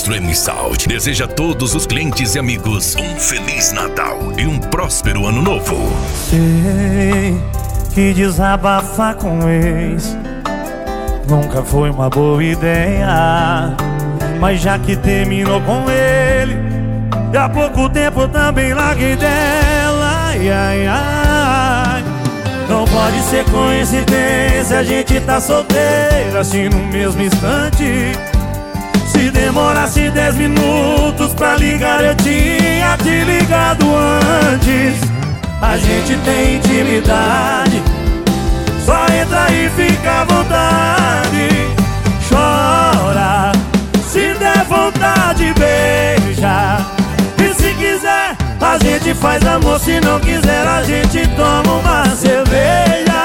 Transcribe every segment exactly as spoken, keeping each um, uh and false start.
Maestro M Sound deseja a todos os clientes e amigos um Feliz Natal e um próspero Ano Novo. Sei que desabafar com o ex nunca foi uma boa ideia, mas já que terminou com ele, e há pouco tempo também larguei dela. Ai, ai, ai. Não pode ser coincidência, a gente tá solteiro assim no mesmo instante. Se demorasse dez minutos pra ligar, eu tinha te ligado antes. A gente tem intimidade, só entra e fica à vontade. Chora, se der vontade, beija. E se quiser, a gente faz amor. Se não quiser, a gente toma uma cerveja.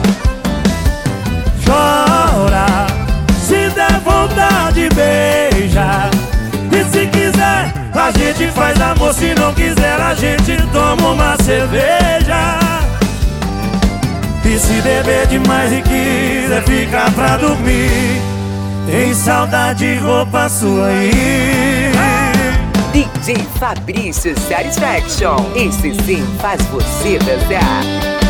Chora, se der vontade, beija. E se quiser, a gente faz amor. Se não quiser, a gente toma uma cerveja. E se beber demais e quiser ficar pra dormir, tem saudade, roupa sua aí. D J Fabrício Satisfaction, esse sim faz você dançar.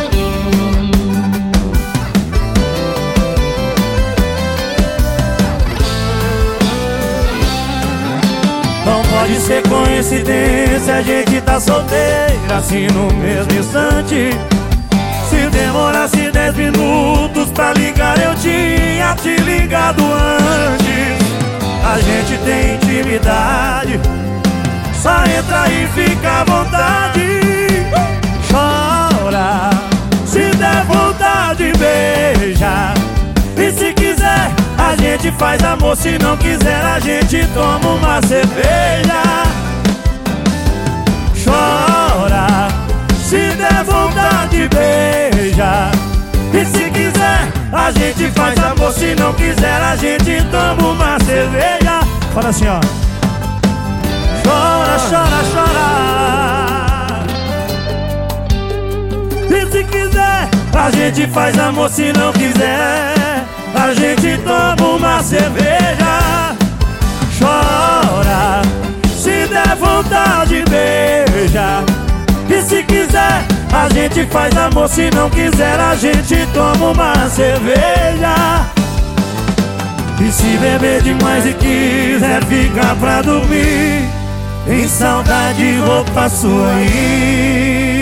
Não pode ser coincidência, a gente tá solteiro assim no mesmo instante. Se demorasse dez minutos pra ligar, eu tinha te ligado antes. A gente tem intimidade, só entra e fica à vontade. Chora, se der vontade, beija. E se quiser, a gente faz amor. Se não quiser, a gente toma uma cerveja. Chora, se der vontade, beija. E se quiser, a gente faz amor. Se não quiser, a gente toma uma cerveja. Fala assim, ó. Chora, chora, chora. E se quiser, a gente faz amor. Se não quiser, a gente toma uma cerveja. Chora, se der vontade, beija. E se quiser, a gente faz amor. Se não quiser, a gente toma uma cerveja. E se beber demais e quiser ficar pra dormir, tem saudade, roupa sua aí.